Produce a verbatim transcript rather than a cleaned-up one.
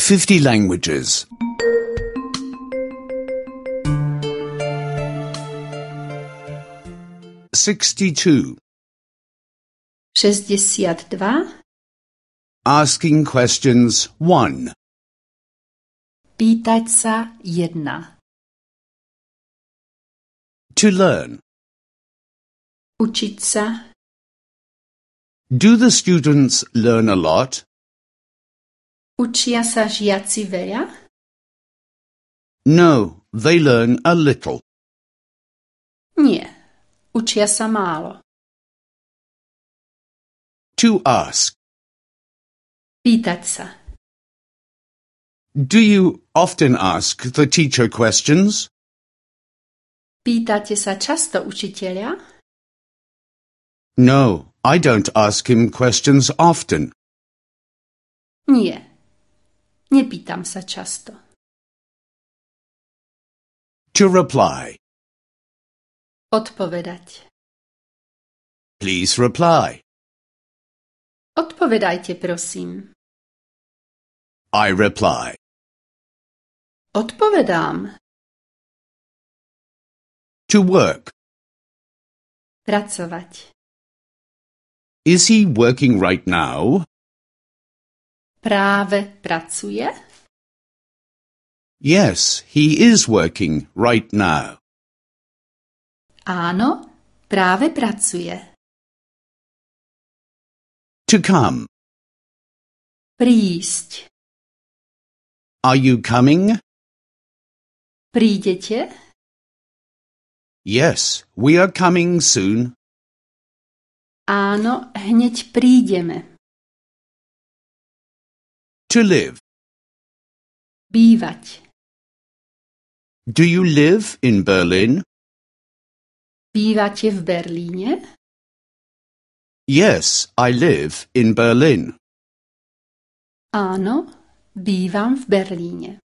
fifty languages. sixty-two. šesťdesiat dva. Asking questions one. Pýtať sa jedna. To learn. Učiť sa. Do the students learn a lot? Učia sa žiaci veľa? No, they learn a little. Nie. Učia sa málo. To ask. Pýtať sa. Do you often ask the teacher questions? Pýtate sa často učiteľa? No, I don't ask him questions often. Nie. Nepýtam sa často. To reply. Odpovedať. Please reply. Odpovedajte, prosím. I reply. Odpovedám. To work. Pracovať. Is he working right now? Práve pracuje? Yes, he is working right now. Áno, práve pracuje. To come. Prísť. Are you coming? Prídete? Yes, we are coming soon. Áno, hneď prídeme. To live. Bývať. Do you live in Berlin? Bývate v Berlíne? Yes, I live in Berlin. Áno, bývam v Berlíne.